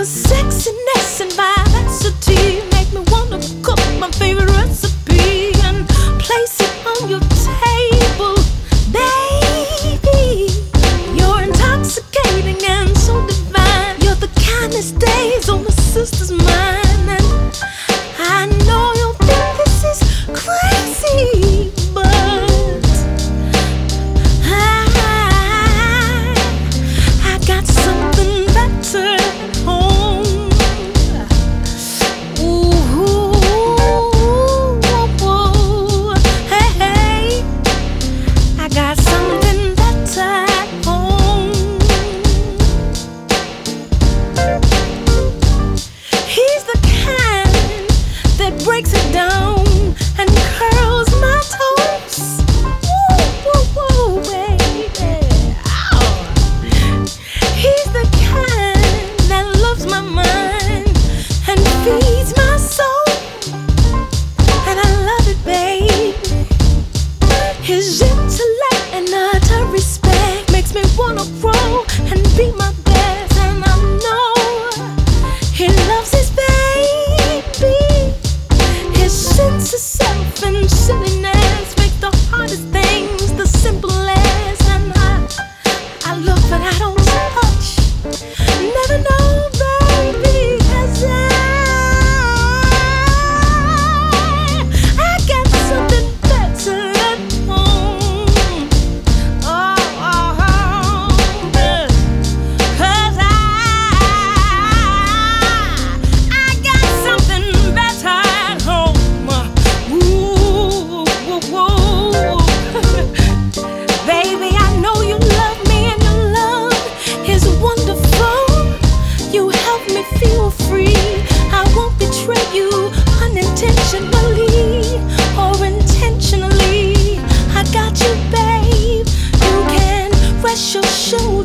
sexiness and vivacity make me wanna cook my favorite recipe and place it on your table, baby. You're intoxicating and so divine. You're the kind that stays on my sister's mind, and I know you'll think this is crazy, but I got something better at home. Ooh, hey, hey, I got something better at home. He's the kind that breaks it down and curls my toes. Woo, baby. Ow. He's the kind that loves my mind and feeds my soul, and I love it, babe. His intellect and utter respect makes me wanna grow and be my best, and I know he loves his baby. His sense of self and silliness make the hardest things the simplest, and I look but I don't touch. Never know, baby, 'cause I got something better at home. Oh, 'cause I got something better at home. Ooh, baby, I know you love me and your love is wonderful. You help me feel free. I won't betray you unintentionally or intentionally. I got you, babe. You can rest your shoulders.